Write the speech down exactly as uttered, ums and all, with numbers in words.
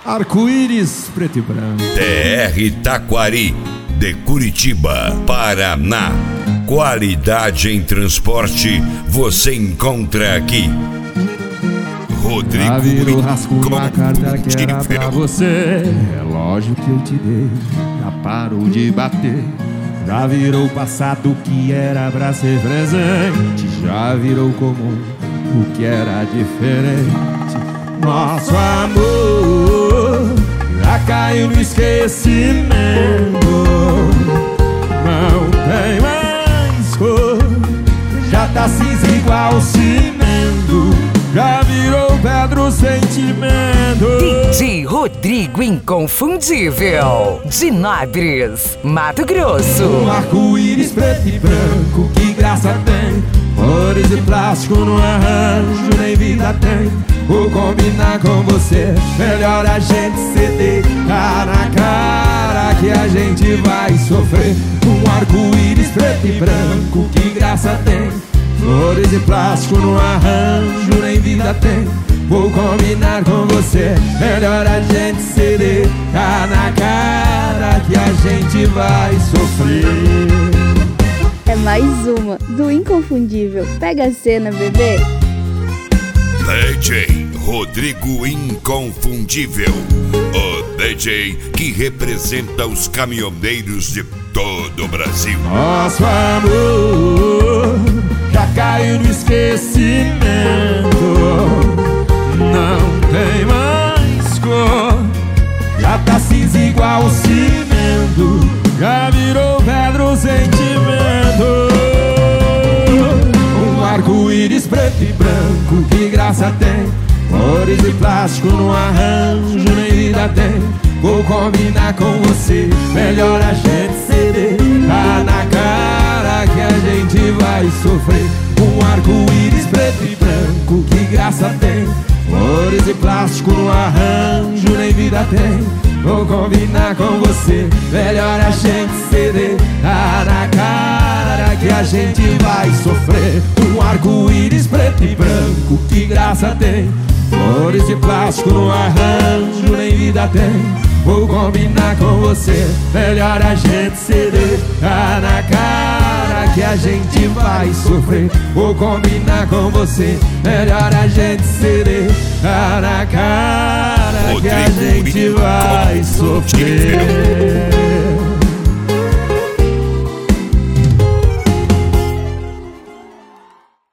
Arco-íris preto e branco. T R Taquari, de Curitiba, Paraná. Qualidade em transporte você encontra aqui. Rodrigo. Já virou rascunho uma carta que era pra você. Relógio que eu te dei já parou de bater. Já virou passado que era pra ser presente. Já virou comum o que era diferente. Nosso amor já caiu no esquecimento. Não tem mais cor, já tá cinza igual cimento. Já virou pedra o sentimento. D J Rodrigo Inconfundível, de Nabres, Mato Grosso. Um arco-íris preto e branco, que graça tem. Flores de plástico no arranjo, nem vida tem. Vou combinar com você, melhor a gente ceder. Tá na cara que a gente vai sofrer. Um arco-íris preto e branco, que graça tem. Flores de plástico no arranjo, nem vida tem. Vou combinar com você, melhor a gente ceder. Tá na cara que a gente vai sofrer. É mais uma do Inconfundível. Pega a cena, bebê. D J Rodrigo Inconfundível, o D J que representa os caminhoneiros de todo o Brasil. Nosso amor já caiu no esquecimento. Não tem mais cor, já tá cinza igual cimento. Já virou pedra o sentimento. Um arco-íris preto e branco, que graça tem. Flores de plástico no arranjo, nem vida tem. Vou combinar com você, melhor a gente ceder. Tá na cara que a gente vai sofrer. Um arco-íris preto e branco, que graça tem. Flores de plástico no arranjo, nem vida tem. Vou combinar com você, melhor a gente ceder. Tá na cara que a gente vai sofrer. Um arco-íris preto e branco, que graça tem. Flores de plástico no arranjo, nem vida tem. Vou combinar com você, melhor a gente ceder. Tá na cara que a gente vai sofrer. Vou combinar com você, melhor a gente ceder. Tá na cara que a gente vai sofrer.